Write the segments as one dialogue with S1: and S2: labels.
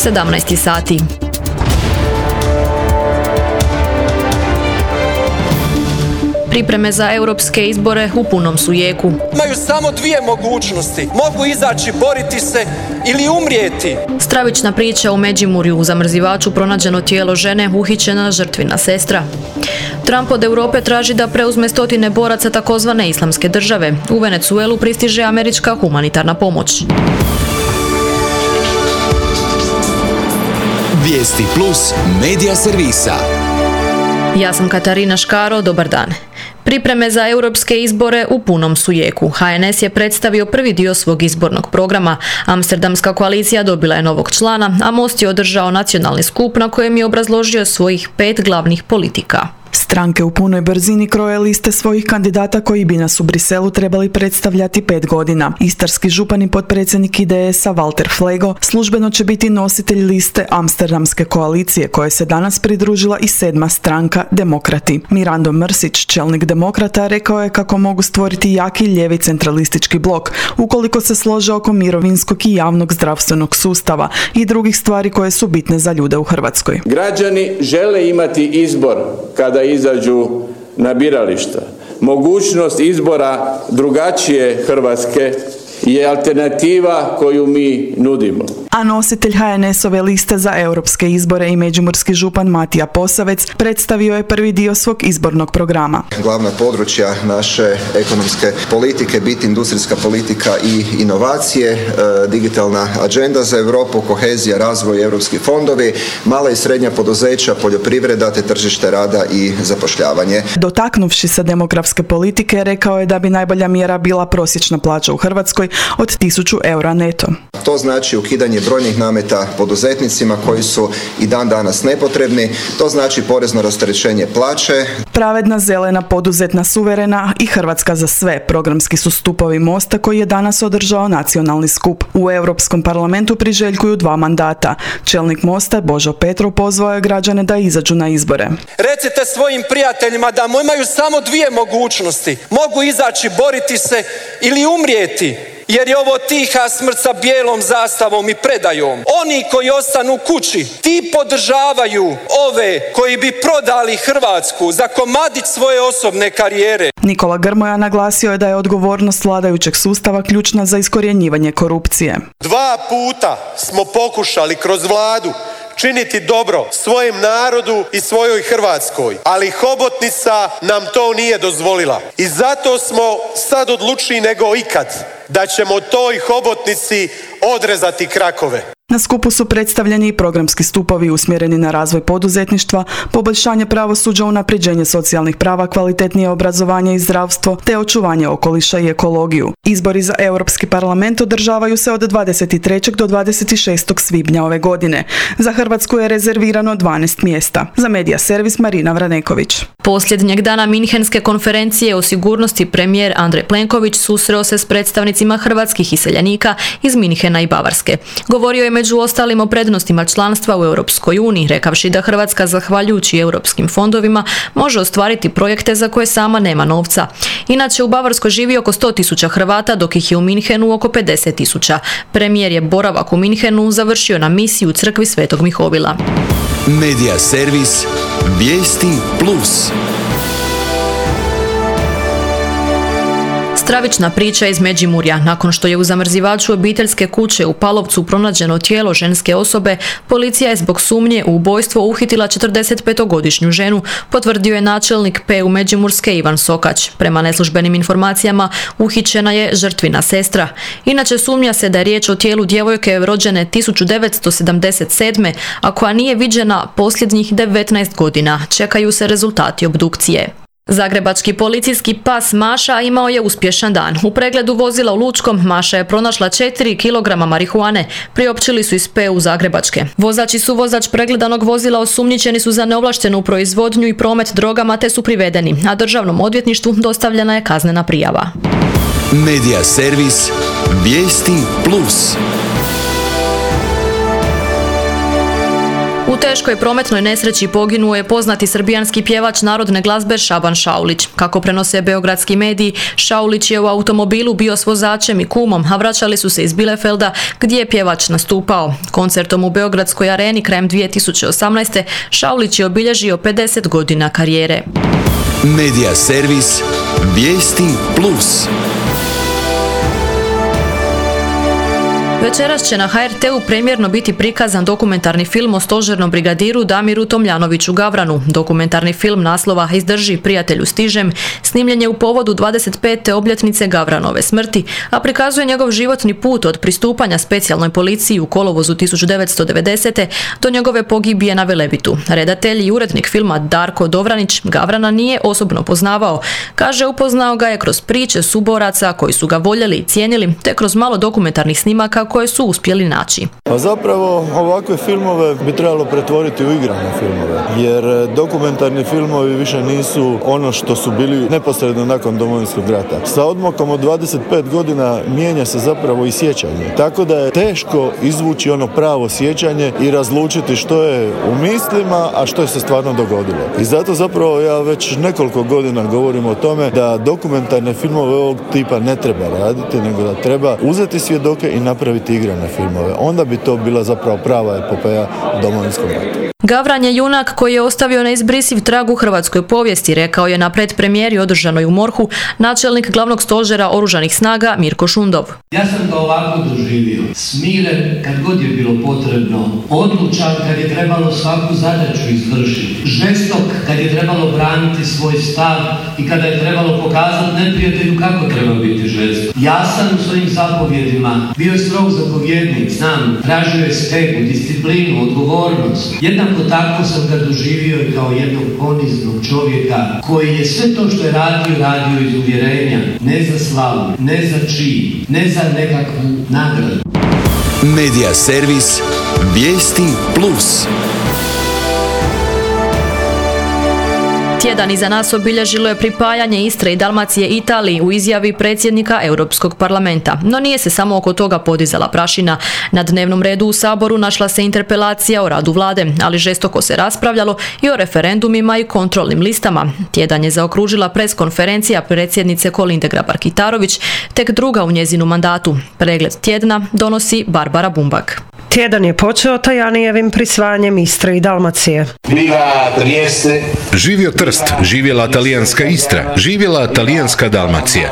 S1: 17 sati. Pripreme za europske izbore u punom su jeku.
S2: Imaju samo dvije mogućnosti. Mogu izaći, boriti se ili umrijeti.
S1: Stravična priča u Međimurju. U zamrzivaču pronađeno tijelo žene, uhićena žrtvina sestra. Trump od Europe traži da preuzme stotine boraca takozvane islamske države. U Venezuelu pristiže američka humanitarna pomoć.
S3: Vijesti plus medija servisa.
S1: Ja sam Katarina Škaro, dobar dan. Pripreme za europske izbore u punom su jeku. HNS je predstavio prvi dio svog izbornog programa. Amsterdamska koalicija dobila je novog člana, a Most je održao nacionalni skup na kojem je obrazložio svojih 5 glavnih politika.
S4: Stranke u punoj brzini kroje liste svojih kandidata koji bi nas u Briselu trebali predstavljati 5 godina. Istarski župan i potpredsjednik IDS-a Valter Flego službeno će biti nositelj liste Amsterdamske koalicije koje se danas pridružila i 7. stranka Demokrati. Mirando Mrsić, čelnik Demokrata, rekao je kako mogu stvoriti jaki lijevi centralistički blok ukoliko se slože oko mirovinskog i javnog zdravstvenog sustava i drugih stvari koje su bitne za ljude u Hrvatskoj.
S5: Građani žele imati izbor kada izađu na birališta. Mogućnost izbora drugačije Hrvatske je alternativa koju mi nudimo.
S4: A nositelj HNS-ove liste za europske izbore i međimurski župan Matija Posavec predstavio je prvi dio svog izbornog programa.
S6: Glavna područja naše ekonomske politike biti industrijska politika i inovacije, digitalna agenda za Europu, kohezija, razvoj, europski fondovi, mala i srednja poduzeća, poljoprivreda te tržište rada i zapošljavanje.
S4: Dotaknuvši se demografske politike, rekao je da bi najbolja mjera bila prosječna plaća u Hrvatskoj od 1000 eura neto.
S6: To znači ukidanje brojnih nameta poduzetnicima koji su i dan danas nepotrebni. To znači porezno rasterećenje plaće.
S4: Pravedna, zelena, poduzetna, suverena i Hrvatska za sve programski su stupovi Mosta koji je danas održao nacionalni skup. U Europskom parlamentu priželjkuju 2 mandata. Čelnik Mosta Božo Petrov pozvao je građane da izađu na izbore.
S2: Recite svojim prijateljima da imaju samo dvije mogućnosti. Mogu izaći, boriti se ili umrijeti. Jer je ovo tiha smrt sa bijelom zastavom i predajom. Oni koji ostanu kući, ti podržavaju ove koji bi prodali Hrvatsku za komadić svoje osobne karijere.
S4: Nikola Grmoja naglasio je da je odgovornost vladajućeg sustava ključna za iskorjenjivanje korupcije.
S7: 2 puta smo pokušali kroz vladu činiti dobro svojem narodu i svojoj Hrvatskoj, ali hobotnica nam to nije dozvolila. I zato smo sad odlučniji nego ikad da ćemo toj hobotnici odrezati krakove.
S4: Na skupu su predstavljeni i programski stupovi usmjereni na razvoj poduzetništva, poboljšanje pravosuđa, unapređenje socijalnih prava, kvalitetnije obrazovanje i zdravstvo, te očuvanje okoliša i ekologiju. Izbori za Europski parlament održavaju se od 23. do 26. svibnja ove godine. Za Hrvatsku je rezervirano 12 mjesta. Za medija servis Marina Vraneković.
S1: Posljednjeg dana Minhenske konferencije o sigurnosti premijer Andrej Plenković susreo se s predstavnicima hrvatskih iseljenika iz Minhena i Bavarske. Govorio je među ostalim o prednostima članstva u Europskoj uniji, rekavši da Hrvatska zahvaljujući europskim fondovima može ostvariti projekte za koje sama nema novca. Inače u Bavarskoj živi oko 100.000 Hrvata, dok ih je u Minhenu oko 50.000. Premijer je boravak u Minhenu završio na misiji u crkvi Svetog Mihovila.
S3: Medija servis Vijesti plus.
S1: Stravična priča iz Međimurja. Nakon što je u zamrzivaču obiteljske kuće u Palovcu pronađeno tijelo ženske osobe, policija je zbog sumnje u ubojstvo uhitila 45-godišnju ženu, potvrdio je načelnik PU Međimurske Ivan Sokać. Prema neslužbenim informacijama, uhićena je žrtvina sestra. Inače, sumnja se da je riječ o tijelu djevojke rođene 1977. a koja nije viđena posljednjih 19 godina. Čekaju se rezultati obdukcije. Zagrebački policijski pas Maša imao je uspješan dan. U pregledu vozila u Lučkom Maša je pronašla 4 kg marihuane, priopćili su iz PU Zagrebačke. Vozač i suvozač pregledanog vozila osumnjičeni su za neovlaštenu proizvodnju i promet drogama te su privedeni, a Državnom odvjetništvu dostavljena je kaznena prijava.
S3: Medija servis Vijesti plus.
S1: U teškoj prometnoj nesreći poginuo je poznati srbijanski pjevač narodne glazbe Šaban Šaulić. Kako prenose beogradski mediji, Šaulić je u automobilu bio s vozačem i kumom, a vraćali su se iz Bielefelda gdje je pjevač nastupao. Koncertom u Beogradskoj areni krajem 2018. Šaulić je obilježio 50 godina karijere.
S3: Medija servis Vijesti Plus.
S1: Večeras će na HRT-u premijerno biti prikazan dokumentarni film o stožernom brigadiru Damiru Tomljanoviću Gavranu. Dokumentarni film naslova Izdrži, prijatelju stižem, snimljen je u povodu 25. obljetnice Gavranove smrti, a prikazuje njegov životni put od pristupanja specijalnoj policiji u kolovozu 1990. do njegove pogibije na Velebitu. Redatelj i urednik filma Darko Dovranić Gavrana nije osobno poznavao. Kaže, upoznao ga je kroz priče suboraca koji su ga voljeli i cijenili, te kroz malo dokumentarnih snimaka koje su uspjeli naći.
S8: Pa zapravo ovakve filmove bi trebalo pretvoriti u igrane filmove, jer dokumentarni filmovi više nisu ono što su bili neposredno nakon Domovinskog rata. Sa odmakom od 25 godina mijenja se zapravo i sjećanje. Tako da je teško izvući ono pravo sjećanje i razlučiti što je u mislima, a što je se stvarno dogodilo. I zato zapravo ja već nekoliko godina govorim o tome da dokumentarne filmove ovog tipa ne treba raditi, nego da treba uzeti svjedoke i napraviti igrane filmove. Onda bi to bila zapravo prava epopeja Domovinskog rata.
S1: Gavran je junak koji je ostavio neizbrisiv trag u hrvatskoj povijesti, rekao je na predpremijeri održanoj u MORH-u načelnik glavnog stožera oružanih snaga Mirko Šundov.
S9: Ja sam ga ovako doživio, smiren kad god je bilo potrebno, odlučan kad je trebalo svaku zadaću izvršiti, žestok kad je trebalo braniti svoj stav i kada je trebalo pokazati neprijatelju kako treba biti žestok. Jasan u svojim zapovjedima, bio je strog zapovjednik, znam, tražio je stegu, disciplinu, odgovornost. Jednako tako sam ga doživio i kao jednog poniznog čovjeka koji je sve to što je radio iz uvjerenja, ne za slavu, ne za čin, ne za nekakvu nagradu.
S3: Medija servis Vijesti Plus.
S1: Tjedan iza nas obilježilo je pripajanje Istre i Dalmacije Italiji u izjavi predsjednika Europskog parlamenta. No nije se samo oko toga podizala prašina. Na dnevnom redu u Saboru našla se interpelacija o radu vlade, ali žestoko se raspravljalo i o referendumima i kontrolnim listama. Tjedan je zaokružila preskonferencija predsjednice Kolinde Grabar-Kitarović, tek druga u njezinu mandatu. Pregled tjedna donosi Barbara Bumbak.
S10: Tjedan je počeo Tajanijevim prisvajanjem Istre i Dalmacije.
S11: Živio Trst, živjela talijanska Istra, živjela talijanska Dalmacija.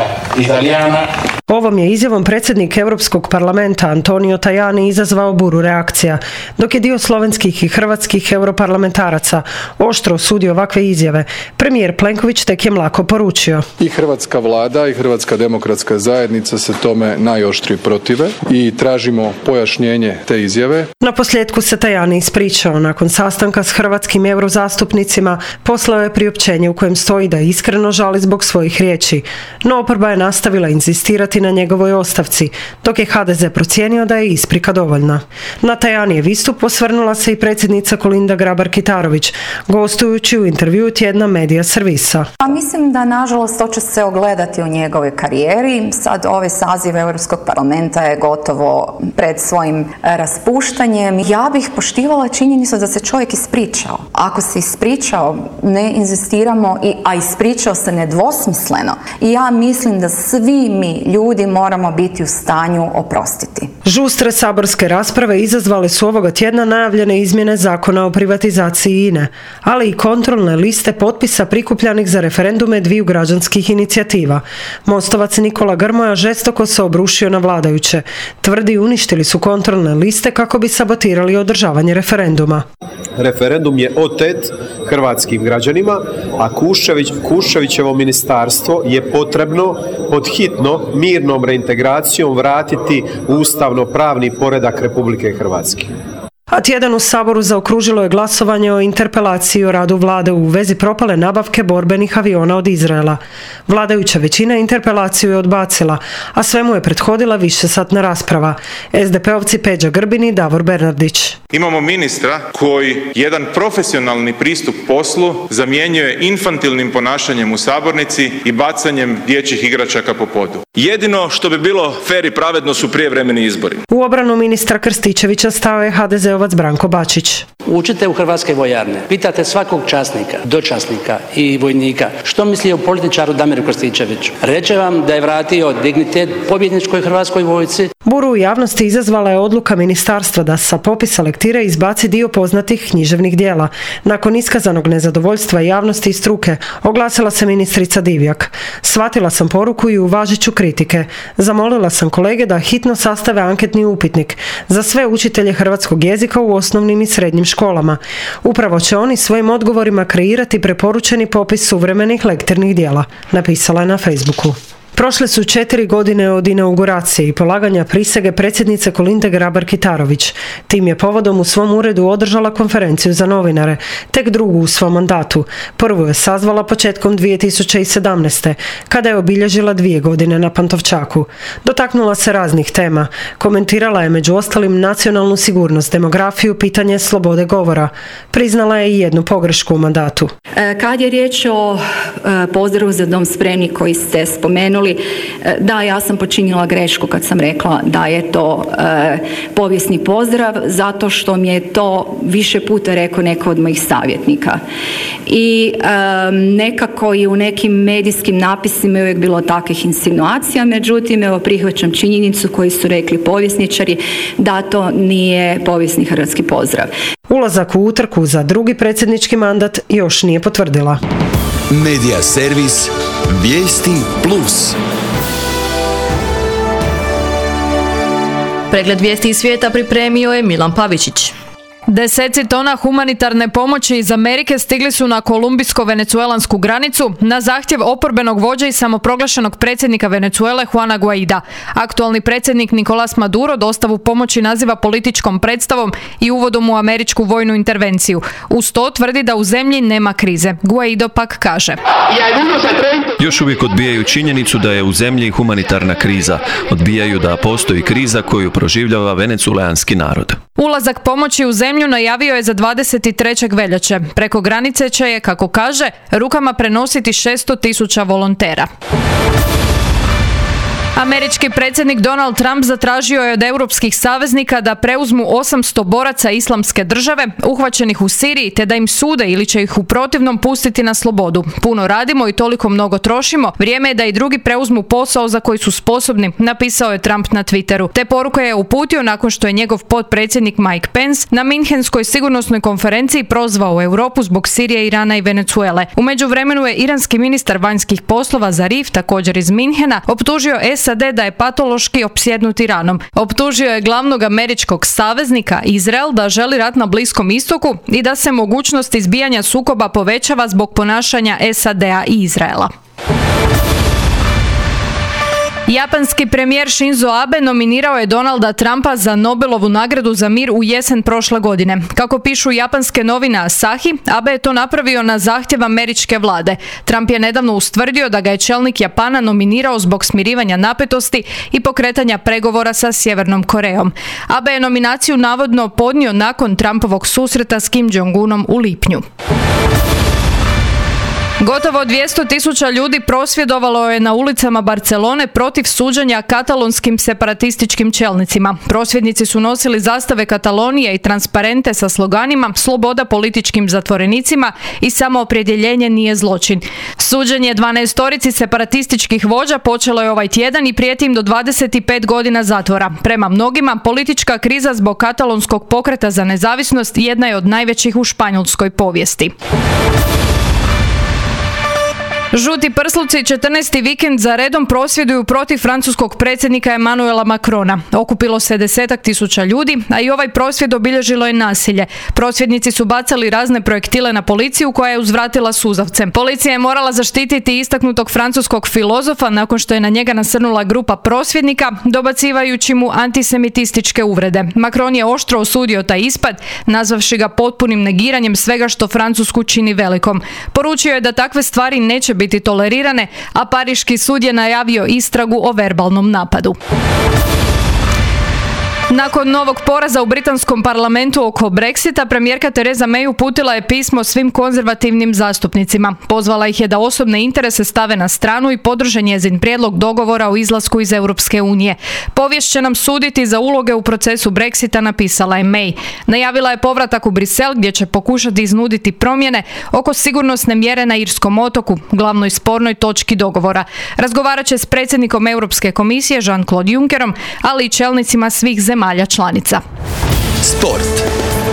S10: Ovom je izjavom predsjednik Europskog parlamenta Antonio Tajani izazvao buru reakcija, dok je dio slovenskih i hrvatskih europarlamentaraca oštro osudio ovakve izjave. Premijer Plenković tek je mlako poručio.
S12: I hrvatska vlada i Hrvatska demokratska zajednica se tome najoštrije protive i tražimo pojašnjenje te izjave.
S10: Na posljedku se Tajani ispričao. Nakon sastanka s hrvatskim eurozastupnicima poslao je priopćenje u kojem stoji da iskreno žali zbog svojih riječi. No oporba je nastavila inzistirati na njegovoj ostavci, dok je HDZ procijenio da je isprika dovoljna. Na Tajanijev istup osvrnula se i predsjednica Kolinda Grabar-Kitarović, gostujući u intervjuu tjedna Medija servisa.
S13: Mislim da nažalost to će se ogledati u njegovoj karijeri. Sad ovaj saziv Europskog parlamenta je gotovo pred svojim raspuštanjem. Ja bih poštivala činjenicu da se čovjek ispričao. Ako se ispričao, ne inzistiramo, a ispričao se nedvosmisleno. I ja mislim da svi mi ljudi moramo biti u stanju oprostiti.
S10: Žustre saborske rasprave izazvale su ovoga tjedna najavljene izmjene zakona o privatizaciji INE, ali i kontrolne liste potpisa prikupljanih za referendume dviju građanskih inicijativa. Mostovac Nikola Grmoja žestoko se obrušio na vladajuće. Tvrdi uništili su kontrolne liste kako bi sabotirali održavanje referenduma.
S14: Referendum je otet hrvatskim građanima, a Kuščevićevo ministarstvo je potrebno pod hitno mirnom reintegracijom vratiti u ustavno-pravni poredak Republike Hrvatske.
S10: A tjedan u Saboru zaokružilo je glasovanje o interpelaciji o radu vlade u vezi propale nabavke borbenih aviona od Izraela. Vladajuća većina interpelaciju je odbacila, a svemu je prethodila višesatna rasprava. SDP-ovci Peđa Grbin i Davor Bernardić.
S15: Imamo ministra koji jedan profesionalni pristup poslu zamjenjuje infantilnim ponašanjem u sabornici i bacanjem dječjih igračaka po podu. Jedino što bi bilo fer i pravedno su prijevremeni izbori.
S10: U obranu ministra Krstičevića stao je HDZ HDZ-ovac Branko Bačić.
S16: Učite u hrvatske vojarne, pitate svakog časnika, dočasnika i vojnika što misli o političaru Damiru Krstičeviću. Reče vam da je vratio dignitet pobjedničkoj hrvatskoj vojsci.
S10: Buru u javnosti izazvala je odluka ministarstva da sa popisa lektire izbaci dio poznatih književnih dijela. Nakon iskazanog nezadovoljstva javnosti i struke, oglasila se ministrica Divjak. Shvatila sam poruku i uvažit ću kritike. Zamolila sam kolege da hitno sastave anketni upitnik za sve učitelje hrvatskog jezika u osnovnim i srednjim školama. Upravo će oni svojim odgovorima kreirati preporučeni popis suvremenih lektirnih dijela, napisala je na Facebooku. Prošle su 4 godine od inauguracije i polaganja prisege predsjednice Kolinde Grabar-Kitarović. Tim je povodom u svom uredu održala konferenciju za novinare, tek drugu u svom mandatu. Prvu je sazvala početkom 2017. kada je obilježila 2 godine na Pantovčaku. Dotaknula se raznih tema. Komentirala je među ostalim nacionalnu sigurnost, demografiju, pitanje slobode govora. Priznala je i jednu pogrešku u mandatu.
S17: Kad je riječ o pozdravu za dom spremni koji ste spomenuli, da, ja sam počinila grešku kad sam rekla da je to povijesni pozdrav, zato što mi je to više puta rekao neko od mojih savjetnika. I nekako i u nekim medijskim napisima je uvijek bilo takvih insinuacija, međutim, evo prihvaćam činjenicu koju su rekli povjesničari da to nije povijesni hrvatski pozdrav.
S10: Ulazak u utrku za drugi predsjednički mandat još nije potvrdila.
S3: Medija servis Vijesti Plus.
S1: Pregled vijesti iz svijeta pripremio je Milan Pavičić. Deseci tona humanitarne pomoći iz Amerike stigli su na kolumbijsko-venecuelansku granicu na zahtjev oporbenog vođa i samoproglašenog predsjednika Venecuele Juana Guaida. Aktualni predsjednik Nicolás Maduro dostavu pomoći naziva političkom predstavom i uvodom u američku vojnu intervenciju. Uz to tvrdi da u zemlji nema krize. Guaido pak kaže:
S18: Još uvijek odbijaju činjenicu da je u zemlji humanitarna kriza. Odbijaju da postoji kriza koju proživljava venecuelanski narod.
S1: Ulazak pomoći u zemlju najavio je za 23. veljače. Preko granice će je, kako kaže, rukama prenositi 600.000 volontera. Američki predsjednik Donald Trump zatražio je od europskih saveznika da preuzmu 800 boraca Islamske države uhvaćenih u Siriji te da im sude ili će ih u protivnom pustiti na slobodu. Puno radimo i toliko mnogo trošimo, vrijeme je da i drugi preuzmu posao za koji su sposobni, napisao je Trump na Twitteru. Te poruke je uputio nakon što je njegov potpredsjednik Mike Pence na Minhenskoj sigurnosnoj konferenciji prozvao Europu zbog Sirije, Irana i Venecuele. U međuvremenu je iranski ministar vanjskih poslova Zarif, također iz Minhena, optužio SAD da je patološki opsjednut Iranom. Optužio je glavnog američkog saveznika Izrael da želi rat na Bliskom istoku i da se mogućnost izbijanja sukoba povećava zbog ponašanja SAD-a i Izraela. Japanski premijer Shinzo Abe nominirao je Donalda Trumpa za Nobelovu nagradu za mir u jesen prošle godine. Kako pišu japanske novine Asahi, Abe je to napravio na zahtjev američke vlade. Trump je nedavno ustvrdio da ga je čelnik Japana nominirao zbog smirivanja napetosti i pokretanja pregovora sa Sjevernom Korejom. Abe je nominaciju navodno podnio nakon Trumpovog susreta s Kim Jong-unom u lipnju. Gotovo 200.000 ljudi prosvjedovalo je na ulicama Barcelone protiv suđenja katalonskim separatističkim čelnicima. Prosvjednici su nosili zastave Katalonije i transparente sa sloganima "Sloboda političkim zatvorenicima" i "Samoopredjeljenje nije zločin". Suđenje 12 separatističkih vođa počelo je ovaj tjedan i prijeti im do 25 godina zatvora. Prema mnogima, politička kriza zbog katalonskog pokreta za nezavisnost jedna je od najvećih u španjolskoj povijesti. Žuti prsluci 14. vikend za redom prosvjeduju protiv francuskog predsjednika Emmanuela Macrona. Okupilo se 10.000 ljudi, a i ovaj prosvjed obilježilo je nasilje. Prosvjednici su bacali razne projektile na policiju koja je uzvratila suzavcem. Policija je morala zaštititi istaknutog francuskog filozofa nakon što je na njega nasrnula grupa prosvjednika, dobacivajući mu antisemitističke uvrede. Macron je oštro osudio taj ispad, nazvavši ga potpunim negiranjem svega što Francusku čini velikom. Poručio je da takve stvari neće biti tolerirane, a Pariški sud je najavio istragu o verbalnom napadu.
S19: Nakon novog poraza u britanskom parlamentu oko Brexita, premijerka Theresa May uputila je pismo svim konzervativnim zastupnicima. Pozvala ih je da osobne interese stave na stranu i podrže njezin prijedlog dogovora o izlasku iz Europske unije. Povijest će nam suditi za uloge u procesu Brexita, napisala je May. Najavila je povratak u Brisel gdje će pokušati iznuditi promjene oko sigurnosne mjere na Irskom otoku, glavnoj spornoj točki dogovora. Razgovarat će s predsjednikom Europske komisije Jean-Claude Junckerom, ali i čelnicima svih zemalja članica.
S3: Sport.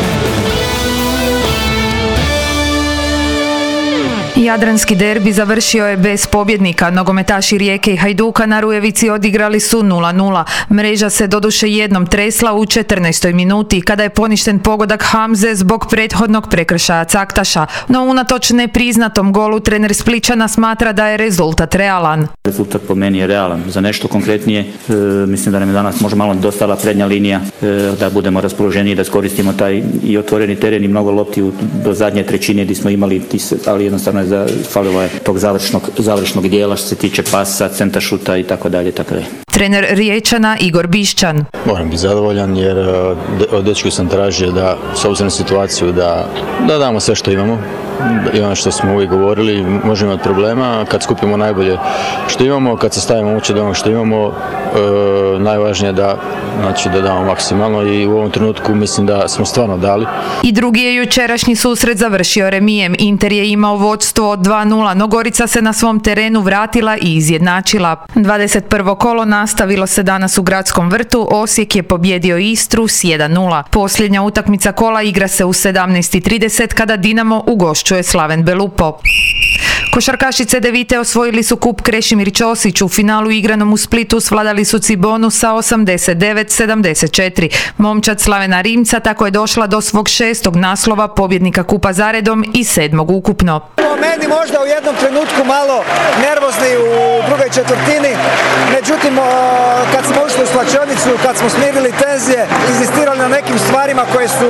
S20: Jadranski derbi završio je bez pobjednika. Nogometaši Rijeke i Hajduka na Rujevici odigrali su 0:0. Mreža se doduše jednom tresla u 14. minuti kada je poništen pogodak Hamze zbog prethodnog prekršaja Caktaša. No unatoč nepriznatom golu trener Splićana smatra da je rezultat realan.
S21: Rezultat po meni je realan. Za nešto konkretnije mislim da nam je danas možda malo dostala prednja linija, da budemo raspoloženi, da iskoristimo taj i otvoreni teren i mnogo lopti do zadnje trećine gdje smo imali, ali jednostavno je falilo je tog završnog dijela što se tiče pasa, centar šuta i tako dalje.
S20: Trener Riječana Igor Bišćan.
S22: Moram biti zadovoljan jer od dečki sam tražio da, s obzirom na situaciju, da damo sve što imamo. I ono što smo uvijek govorili, možemo imati problema, kad skupimo najbolje što imamo, kad se stavimo uče do onog što imamo, najvažnije je da damo maksimalno i u ovom trenutku mislim da smo stvarno dali.
S20: I drugi je jučerašnji susret završio remijem. Inter je imao vodstvo od 2:0, no Gorica se na svom terenu vratila i izjednačila. 21. kolo nastavilo se danas u Gradskom vrtu, Osijek je pobjedio Istru s 1:0. Posljednja utakmica kola igra se u 17:30 kada Dinamo ugošćuje Slaven Belupo. Košarkašice Devite osvojili su kup Krešimir Ćosić. U finalu igranom u Splitu svladali su Cibonu sa 89-74. Momčad Slavena Rimca tako je došla do svog 6. naslova pobjednika kupa zaredom i 7. ukupno.
S23: Po meni možda u jednom trenutku malo nervozni u drugoj četvrtini, međutim kad smo ušli u slačionicu, kad smo smirili tenzije, inzistirali na nekim stvarima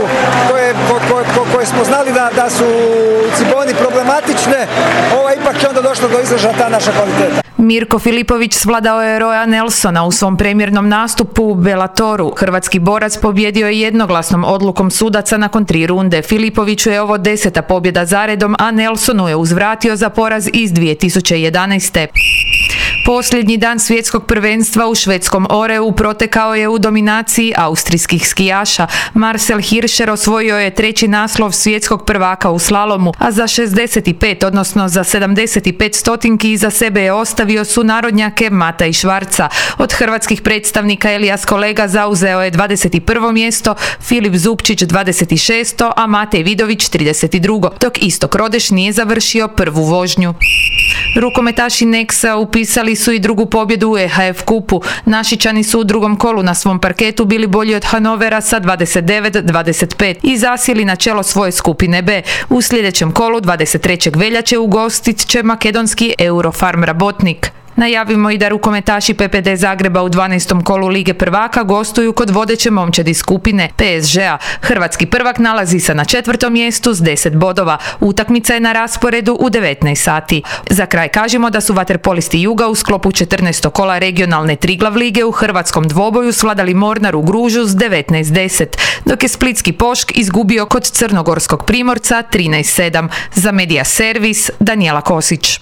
S23: koje smo znali da su u Ciboni problematične, ipak je onda došlo do izražaja ta naša kvaliteta.
S20: Mirko Filipović svladao je Roya Nelsona u svom premjernom nastupu u Bellatoru. Hrvatski borac pobjedio je jednoglasnom odlukom sudaca nakon 3 runde. Filipoviću je ovo 10. pobjeda zaredom, a Nelsonu je uzvratio za poraz iz 2011. Posljednji dan svjetskog prvenstva u švedskom Oreu protekao je u dominaciji austrijskih skijaša. Marcel Hirscher osvojio je 3. naslov svjetskog prvaka u slalomu, a za 65, odnosno za 75 stotinki iza sebe je ostavio su narodnjake Mata i Švarca. Od hrvatskih predstavnika Elijas Kolega zauzeo je 21. mjesto, Filip Zupčić 26. a Matej Vidović 32. dok Istok Rodeš nije završio prvu vožnju. Rukometaši Nexa upisali su i drugu pobjedu u EHF kupu. Našičani su u drugom kolu na svom parketu bili bolji od Hanovera sa 29-25 i zasjeli na čelo svoje skupine B. U sljedećem kolu 23. veljače ugostit će makedonski Eurofarm Rabotnik. Najavimo i da rukometaši PPD Zagreba u 12. kolu Lige prvaka gostuju kod vodeće momčadi skupine PSG-a. Hrvatski prvak nalazi se na 4. mjestu s 10 bodova. Utakmica je na rasporedu u 19 sati. Za kraj kažemo da su vaterpolisti Juga u sklopu 14. kola regionalne Triglav lige u hrvatskom dvoboju svladali Mornar u Gružu s 19-10, dok je splitski Pošk izgubio kod crnogorskog Primorca 13-7. Za Medija Servis, Danijela Kosić.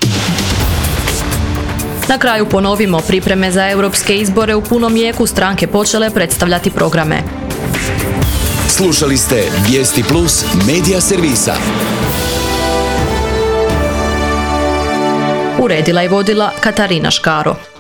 S1: Na kraju ponovimo, pripreme za europske izbore u punom jeku, stranke počele predstavljati programe.
S3: Slušali ste Vijesti Plus Medija Servisa.
S1: Uredila i vodila Katarina Škaro.